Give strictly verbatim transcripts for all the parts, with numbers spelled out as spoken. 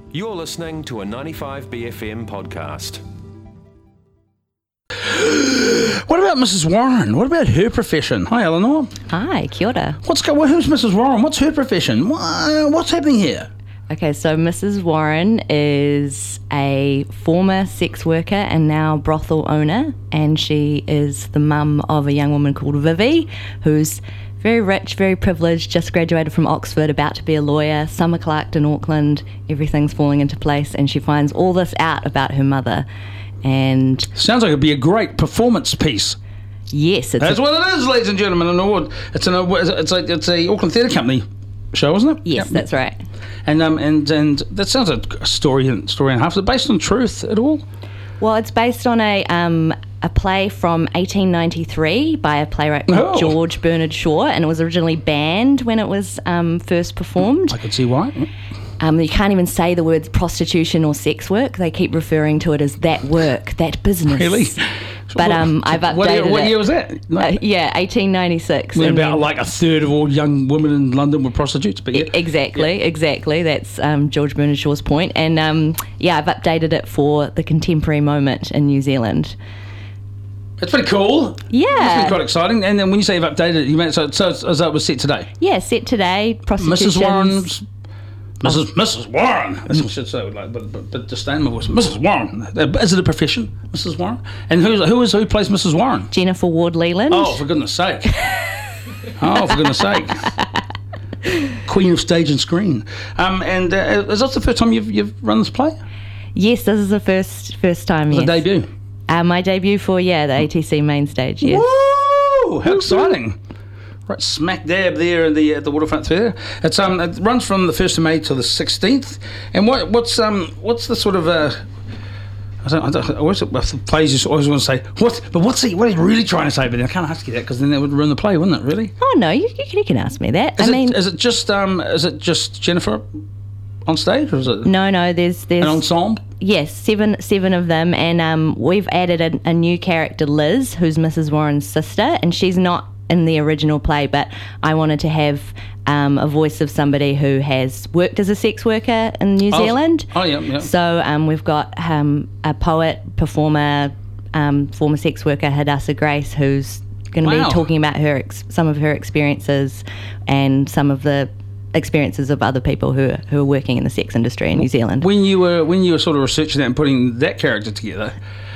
You're listening to a ninety-five B F M podcast. What about Missus Warren? What about her profession? Hi, Eleanor. Hi, kia ora. What's go? Who's Missus Warren? What's her profession? What, what's happening here? Okay, so Missus Warren is a former sex worker and now brothel owner, and she is the mum of a young woman called Vivi, who's very rich, very privileged, just graduated from Oxford, about to be a lawyer, summer clerked in Auckland, everything's falling into place, and she finds all this out about her mother. And sounds like it'd be a great performance piece. Yes, it's that's a, what it is, ladies and gentlemen. An award. It's an it's a it's a Auckland Theatre Company show, isn't it? Yes, yep. That's right. And um and and that sounds like a story and story and a half. Is it based on truth at all? Well, it's based on a um a play from eighteen ninety-three by a playwright called Oh. George Bernard Shaw, and it was originally banned when it was um first performed. I could see why. Um, you can't even say the words prostitution or sex work. They keep referring to it as that work, that business. Really? But um, I've updated what year, what it. year was that? No. Uh, yeah, eighteen ninety-six. When and about then- like a third of all young women in London were prostitutes. But yeah. E- Exactly, exactly. That's um, George Bernard Shaw's point. And um, yeah, I've updated it for the contemporary moment in New Zealand. It's pretty cool. Yeah. It's been quite exciting. And then when you say you've updated it, you mean so so, so that was set today. Yeah, set today. Prostitution. Missus Warren's. Missus Missus Warren. That's what I should say. Like, but but, but disdain my voice. Missus Warren. Is it a profession, Missus Warren? And who's who is who plays Missus Warren? Jennifer Ward Leland. Oh, for goodness sake! Oh, for goodness sake! Queen of stage and screen. Um, and uh, is that the first time you've you've run this play? Yes, this is the first first time. The Yes. debut. Uh, my debut for yeah the A T C main stage. Yes. Woo! How exciting! Right smack dab there at the at the Waterfront Theatre. It's um it runs from the first of May to the sixteenth. And what what's um what's the sort of uh I don't, I don't, I always, the plays you always want to say what, but what's he what are you really trying to say? But I can't ask you that because then that would ruin the play, wouldn't it? Really? Oh no, you, you, can, you can ask me that. Is I it, mean, is it just um is it just Jennifer on stage, or is it no, no. There's there's an ensemble? Yes, seven seven of them, and um, we've added a, a new character, Liz, who's Missus Warren's sister, and she's not in the original play, but I wanted to have um, a voice of somebody who has worked as a sex worker in New Oh, Zealand. Oh yeah, yeah. So um, we've got um, a poet, performer, um, former sex worker, Hadassah Grace, who's going to Wow. be talking about her ex- some of her experiences and some of the experiences of other people who are, who are working in the sex industry in New Zealand. When you were when you were sort of researching that and putting that character together,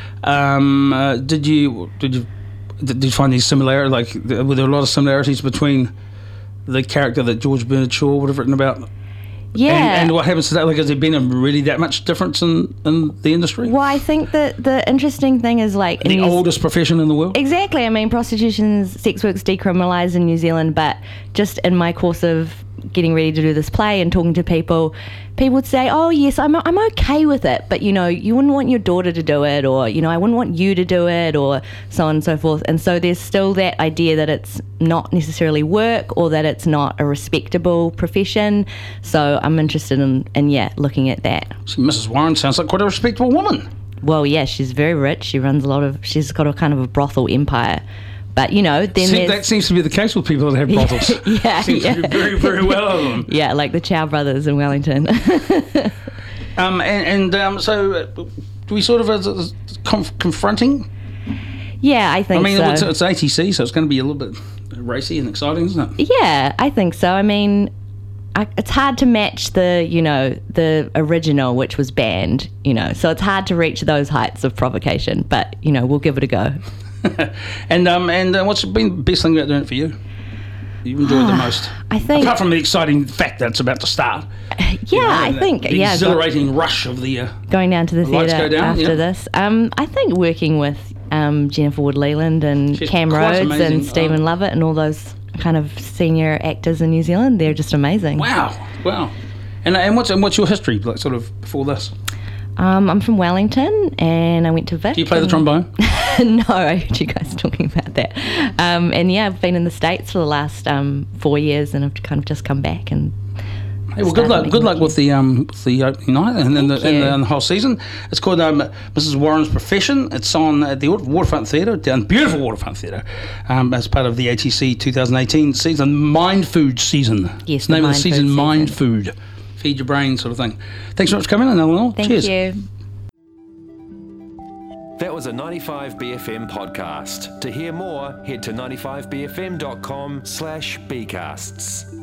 um, uh, did you did you did you find these similarities? Like, were there a lot of similarities between the character that George Bernard Shaw would have written about? Yeah. And, and what happens to that? Like, has there been a really that much difference in, in the industry? Well, I think that the interesting thing is like The in New- oldest profession in the world. Exactly. I mean, prostitution, sex work's decriminalised in New Zealand, but just in my course of getting ready to do this play and talking to people, people would say, oh, yes, I'm I'm okay with it, but, you know, you wouldn't want your daughter to do it, or, you know, I wouldn't want you to do it, or so on and so forth. And so there's still that idea that it's not necessarily work or that it's not a respectable profession. So I'm interested in, in yeah, looking at that. See, Missus Warren sounds like quite a respectable woman. Well, yeah, she's very rich. She runs a lot of, she's got a kind of a brothel empire. But, you know, then See, there's... that seems to be the case with people that have brothels. yeah, seems yeah. to be very, very well of them. Yeah, like the Chow brothers in Wellington. Um, and and um, so, uh, do we sort of uh, conf- confronting? yeah, I think I mean, so. it's, it's A T C, so it's going to be a little bit racy and exciting, isn't it? Yeah, I think so. I mean, I, it's hard to match the, you know, the original, which was banned, you know, so it's hard to reach those heights of provocation, but, you know, we'll give it a go. and um, and uh, what's been the best thing about doing it for you? You've enjoyed the most? I think... Apart from the exciting fact that it's about to start. Yeah, you know, I and think, the yeah. exhilarating rush of the... Uh, Going down to the, The lights theatre go down, after yeah. this. Um, I think working with um, Jennifer Wood Leland and She's Cam quite Rhodes amazing. and Stephen Oh. Lovett and all those kind of senior actors in New Zealand, they're just amazing. wow, wow. And and what's and what's your history, like, sort of, before this? Um, I'm from Wellington and I went to Vic. Do you play the and- trombone? No, I heard you guys talking about that. Um, and yeah, I've been in the States for the last um, four years and I've kind of just come back and Hey, well, good luck. Good luck with the um with the opening night and then the, Thank and the, you. and the whole season. It's called um, Missus Warren's Profession. It's on at the Waterfront Theatre, down beautiful Waterfront Theatre, um, as part of the A T C twenty eighteen season, Mind Food season. Yes, It's the name the of the Mind season, Food Mind season. Food. feed your brain sort of thing. Thanks so much for coming in, Eleanor. Thank Cheers. you. That was a ninety-five B F M podcast. To hear more, head to ninety-five b f m dot com slash bcasts.